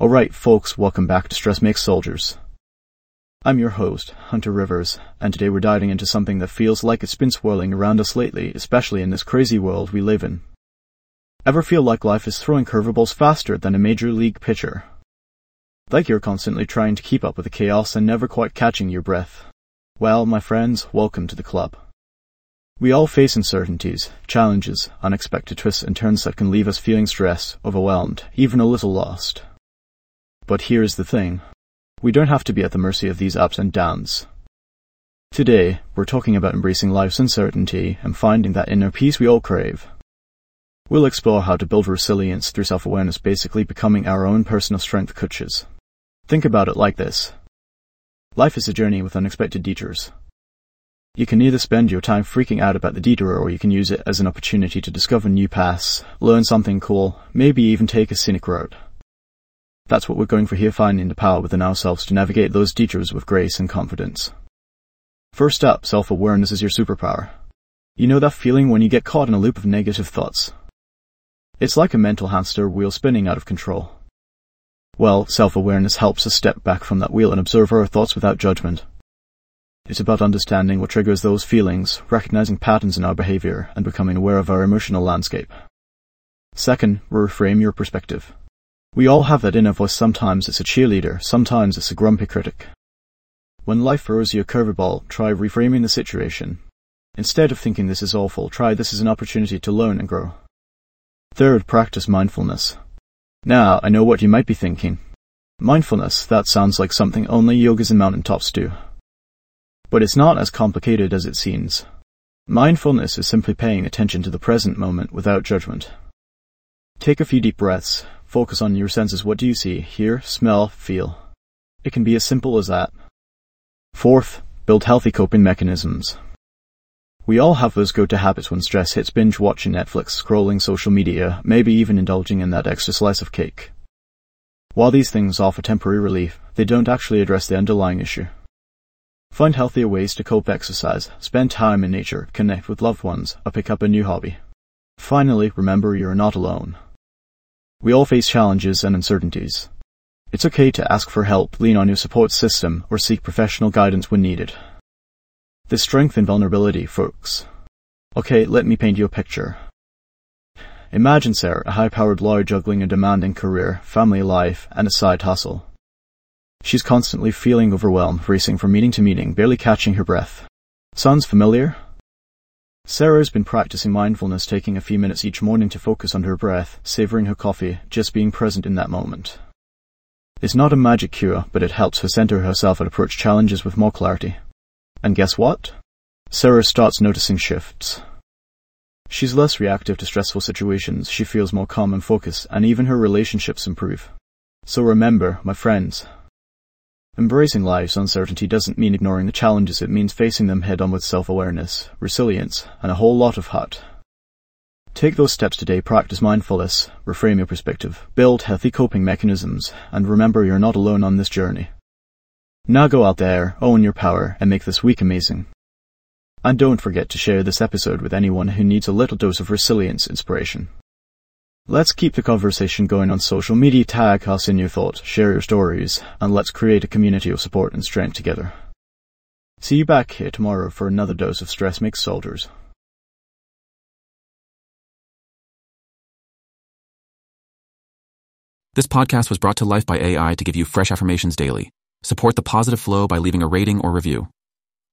Alright folks, welcome back to Stress Makes Soldiers. I'm your host, Hunter Rivers, and today we're diving into something that feels like it's been swirling around us lately, especially in this crazy world we live in. Ever feel like life is throwing curveballs faster than a major league pitcher? Like you're constantly trying to keep up with the chaos and never quite catching your breath? Well, my friends, welcome to the club. We all face uncertainties, challenges, unexpected twists and turns that can leave us feeling stressed, overwhelmed, even a little lost. But here's the thing. We don't have to be at the mercy of these ups and downs. Today, we're talking about embracing life's uncertainty and finding that inner peace we all crave. We'll explore how to build resilience through self-awareness, basically becoming our own personal strength coaches. Think about it like this. Life is a journey with unexpected detours. You can either spend your time freaking out about the detour, or you can use it as an opportunity to discover new paths, learn something cool, maybe even take a scenic route. That's what we're going for here, finding the power within ourselves to navigate those detours with grace and confidence. First up, self-awareness is your superpower. You know that feeling when you get caught in a loop of negative thoughts? It's like a mental hamster wheel spinning out of control. Well, self-awareness helps us step back from that wheel and observe our thoughts without judgment. It's about understanding what triggers those feelings, recognizing patterns in our behavior, and becoming aware of our emotional landscape. Second, reframe your perspective. We all have that inner voice. Sometimes it's a cheerleader, sometimes it's a grumpy critic. When life throws you a curveball, try reframing the situation. Instead of thinking this is awful, try this is an opportunity to learn and grow. Third, practice mindfulness. Now, I know what you might be thinking. Mindfulness, that sounds like something only yogas and mountaintops do. But it's not as complicated as it seems. Mindfulness is simply paying attention to the present moment without judgment. Take a few deep breaths. Focus on your senses. What do you see, hear, smell, feel? It can be as simple as that. Fourth, build healthy coping mechanisms. We all have those go-to habits when stress hits: binge watching Netflix, scrolling social media, maybe even indulging in that extra slice of cake. While these things offer temporary relief, they don't actually address the underlying issue. Find healthier ways to cope: exercise, spend time in nature, connect with loved ones, or pick up a new hobby. Finally, remember you're not alone. We all face challenges and uncertainties. It's okay to ask for help, lean on your support system, or seek professional guidance when needed. There's strength in vulnerability, folks. Okay, let me paint you a picture. Imagine Sarah, a high-powered lawyer juggling a demanding career, family life, and a side hustle. She's constantly feeling overwhelmed, racing from meeting to meeting, barely catching her breath. Sounds familiar? Sarah's been practicing mindfulness, taking a few minutes each morning to focus on her breath, savoring her coffee, just being present in that moment. It's not a magic cure, but it helps her center herself and approach challenges with more clarity. And guess what? Sarah starts noticing shifts. She's less reactive to stressful situations, she feels more calm and focused, and even her relationships improve. So remember, my friends, embracing life's uncertainty doesn't mean ignoring the challenges. It means facing them head on with self-awareness, resilience, and a whole lot of heart. Take those steps today. Practice mindfulness, reframe your perspective, build healthy coping mechanisms, and remember you're not alone on this journey. Now go out there, own your power, and make this week amazing. And don't forget to share this episode with anyone who needs a little dose of resilience inspiration. Let's keep the conversation going on social media. Tag us in your thoughts, share your stories, and let's create a community of support and strength together. See you back here tomorrow for another dose of Stress Makes Soldiers. This podcast was brought to life by AI to give you fresh affirmations daily. Support the positive flow by leaving a rating or review.